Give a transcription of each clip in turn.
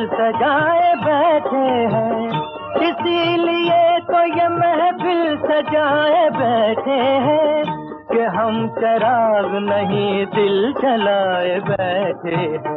सजाए बैठे हैं, इसीलिए तो ये महफिल सजाए बैठे हैं कि हम चिराग नहीं दिल जलाए बैठे हैं।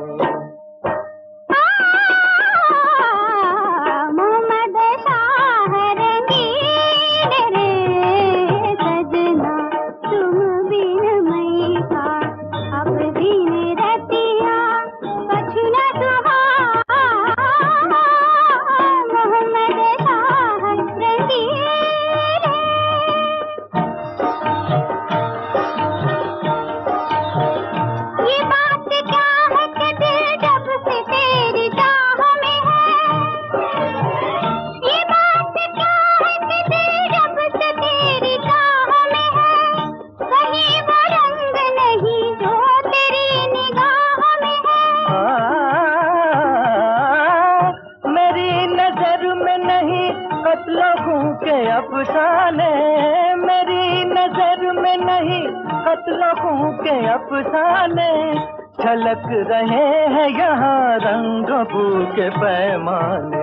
लोगों के अफसाने मेरी नजर में नहीं, खत लोगों के अफसाने झलक रहे हैं यहाँ रंग बू के पैमाने।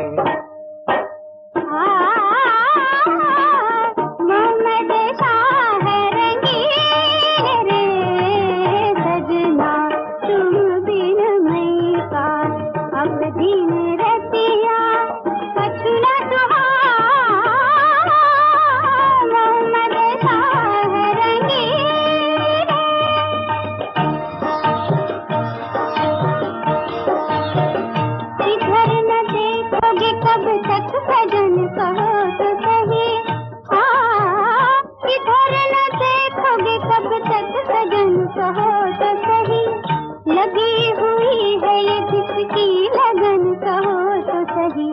कब तक सजन कहो तो सही, इधर न देखोगे कब तक सजन कहो तो सही, लगी हुई है ये किसकी लगन कहो तो सही।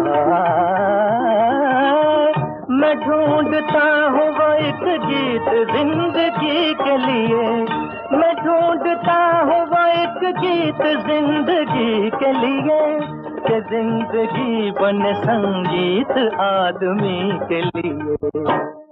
मैं ढूंढता हूँ वो एक गीत जिंदगी के लिए, मैं ढूंढता हूँ वो एक गीत जिंदगी के लिए कि जिंदगी बने संगीत आदमी के लिए।